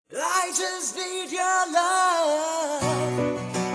I just need your love.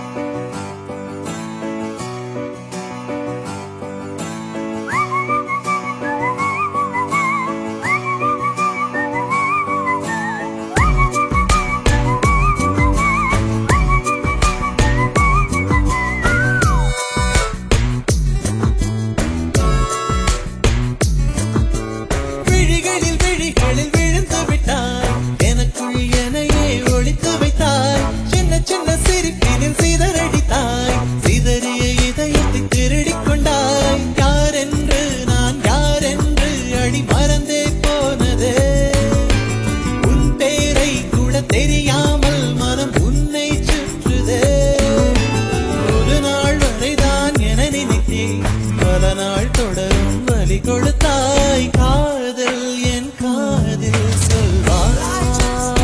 கொடுத்தாய் காதல் என் காதில் சொல்வாய்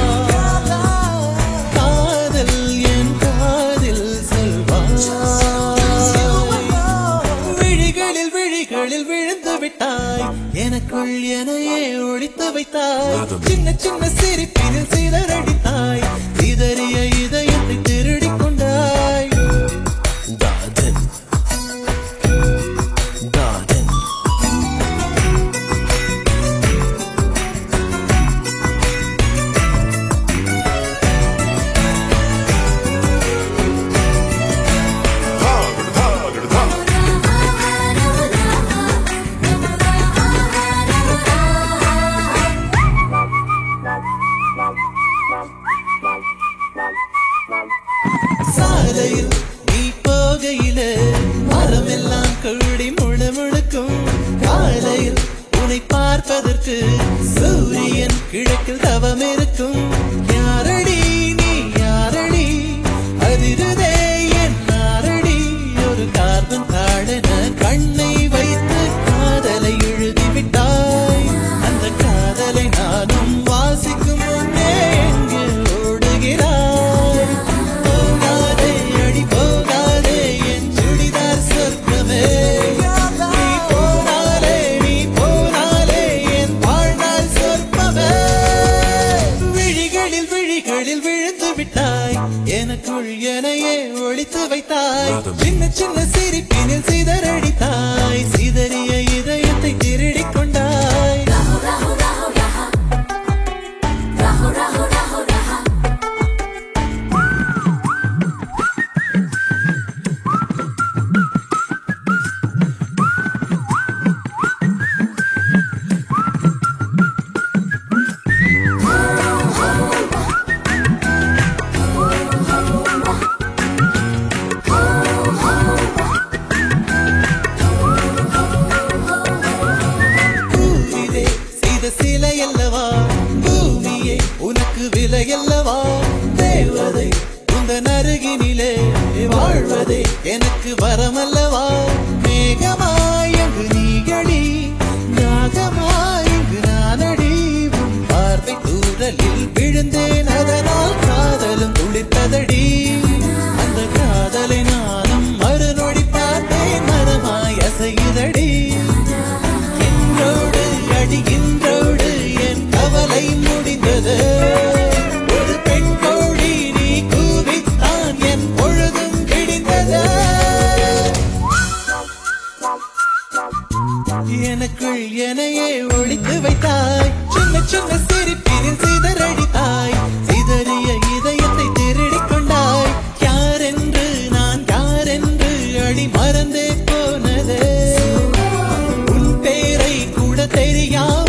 காதல் என் காதில் சொல்வாய் விழிகளில் விழிகளில் விழுந்து விட்டாய் எனக்குள் எனையே ஒழித்து வைத்தாய் சின்ன சின்ன சிரிப்பினில் சிதறடித்தாய் சிதறிய இதயத்தை திருடிக் கொண்டாய் சாலையில் நீ போகையிலே மரமெல்லாம் கூடி முழுமுழுக்கும் காலையில் உன்னை பார்ப்பதற்கு சூரியன் கிழக்கில் தவம் இருக்கும் யாரடி நீ யாரடி அதிருதே என் நாரடி ஒரு கார்பன் தாழென கண்ணை வைத்து காதலை எழுதிவிட்டாய் அந்த காதலை நானும் வாசிக்கும் முன்னே எங்கு ஓடுகிறாய் விழுந்து விட்டாய் எனக்குள் எனையே ஒழித்து வைத்தாய் சின்ன சின்ன சிரிப்பினில் சிதறடித்தாய் சிதறிய இதயத்தை திருடிக் கொண்டாய் சிலையல்லவா பூமியே உனக்கு விலையல்லவா தேவதை உந்தன் அருகினிலே வாழ்வதே எனக்கு வரமல்லவா மேகமாய் அங்கு நீகடி நாகமாய் இங்கு நானடி உன் பார்வை தூரலில் விழுந்தேன் அதனால் காதலும் துளிர்த்ததடி அந்த காதலை நானும் மறுநொடி பார்த்தேன் மனமாய் அசையுதடி என்றோடு அடிகின்றோடு என் கவலை முடிந்தது ஒரு பெண் கோழி நீ கூவித்தான் என் பொழுதும் கிடிந்தது எனக்குள் எனையே ஒழித்து வைத்தாய் சின்ன சின்ன சிரிப்பினில் சிதறடித்தாய் சிதறிய இதயத்தை திருடிக் கொண்டாய் யாரென்று நான் யாரென்று அடி மறந்தே போனது உன் பேரை கூட தெரியா